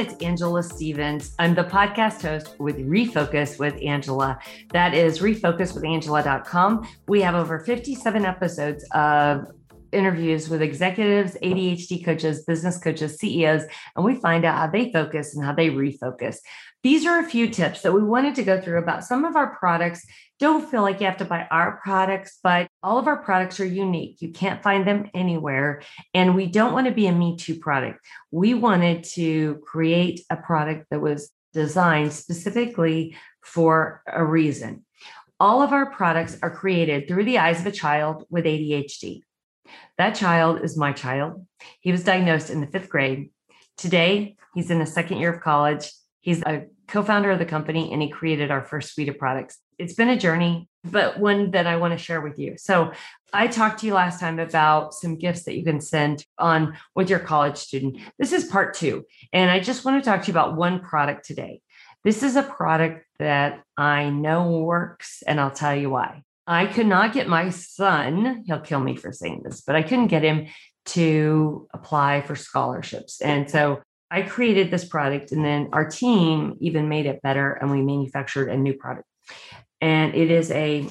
It's Angela Stevens. I'm the podcast host with Refocus with Angela. That is refocuswithangela.com. We have over 57 episodes of interviews with executives, ADHD coaches, business coaches, CEOs, and we find out how they focus and how they refocus. These are a few tips that we wanted to go through about some of our products. Don't feel like you have to buy our products, but all of our products are unique. You can't find them anywhere. And we don't want to be a Me Too product. We wanted to create a product that was designed specifically for a reason. All of our products are created through the eyes of a child with ADHD. That child is my child. He was diagnosed in the 5th grade. Today, he's in the 2nd year of college. He's a co-founder of the company, and he created our first suite of products. It's been a journey, but one that I want to share with you. So I talked to you last time about some gifts that you can send on with your college student. This is part 2. And I just want to talk to you about one product today. This is a product that I know works, and I'll tell you why. I could not get my son, he'll kill me for saying this, but I couldn't get him to apply for scholarships. And so I created this product, and then our team even made it better, and we manufactured a new product. And it is a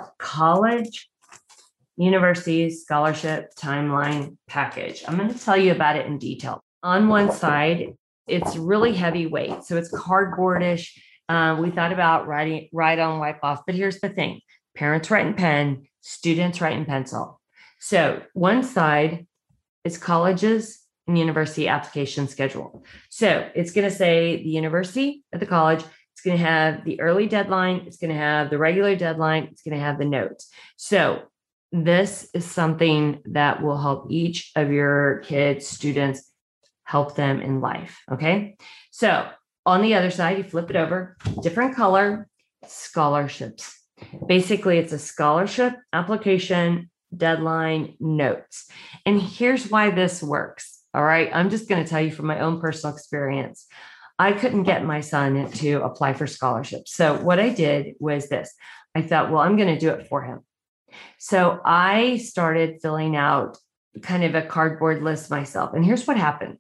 college university scholarship timeline package. I'm going to tell you about it in detail. On one side, it's really heavyweight, so it's cardboardish. We thought about write on, wipe off, but here's the thing. Parents write in pen, students write in pencil. So one side is colleges and university application schedule. So it's going to say the university at the college. It's going to have the early deadline. It's going to have the regular deadline. It's going to have the notes. So this is something that will help each of your kids, students, help them in life. Okay. So on the other side, you flip it over, different color, scholarships. Basically, it's a scholarship application, deadline, notes. And here's why this works. All right. I'm just going to tell you from my own personal experience. I couldn't get my son to apply for scholarships. So what I did was this. I thought, well, I'm going to do it for him. So I started filling out kind of a cardboard list myself. And here's what happened.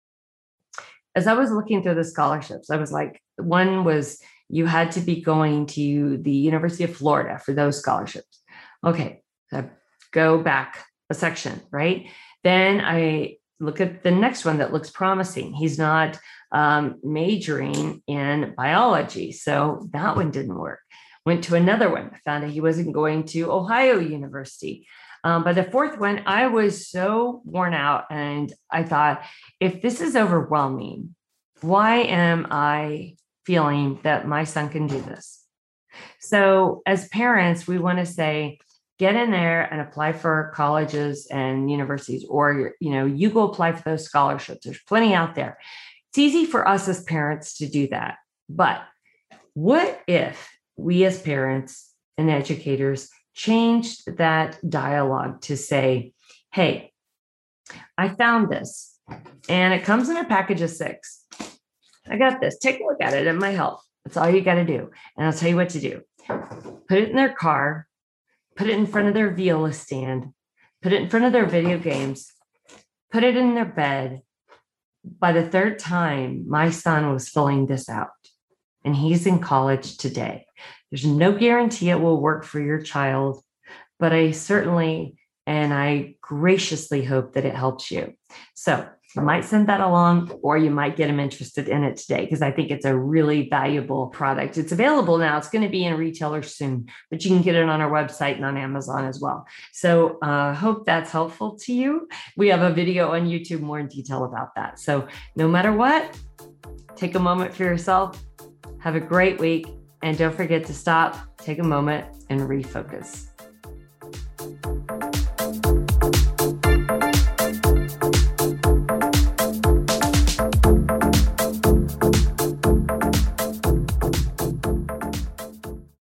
As I was looking through the scholarships, I was like, one was you had to be going to the University of Florida for those scholarships. Okay. So go back a section, right? Then I look at the next one that looks promising. He's not majoring in biology. So that one didn't work. Went to another one. I found out he wasn't going to Ohio University. By the 4th one, I was so worn out. And I thought, if this is overwhelming, why am I feeling that my son can do this? So as parents, we want to say, get in there and apply for colleges and universities, or, you go apply for those scholarships. There's plenty out there. It's easy for us as parents to do that. But what if we as parents and educators changed that dialogue to say, hey, I found this and it comes in a package of 6. I got this. Take a look at it. It might help. That's all you got to do. And I'll tell you what to do. Put it in their car. Put it in front of their viola stand, put it in front of their video games, put it in their bed. By the 3rd time, my son was filling this out, and he's in college today. There's no guarantee it will work for your child, but I certainly and I graciously hope that it helps you. So you might send that along, or you might get them interested in it today, because I think it's a really valuable product. It's available now. It's going to be in retailers soon, but you can get it on our website and on Amazon as well. So hope that's helpful to you. We have a video on YouTube more in detail about that. So no matter what, take a moment for yourself. Have a great week. And don't forget to stop, take a moment, and refocus.